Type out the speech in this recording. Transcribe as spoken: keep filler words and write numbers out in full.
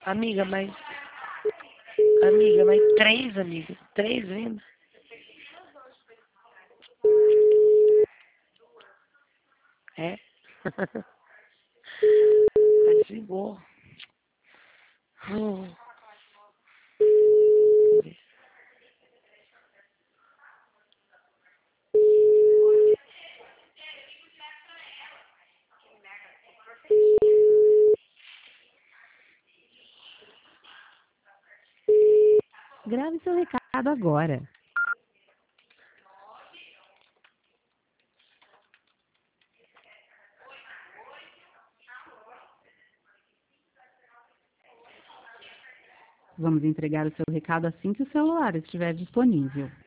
Amiga, mas... Amiga, mas três, amiga. Três vendas. É? Desligou. Hum. Grave seu recado agora. Vamos entregar o seu recado assim que o celular estiver disponível.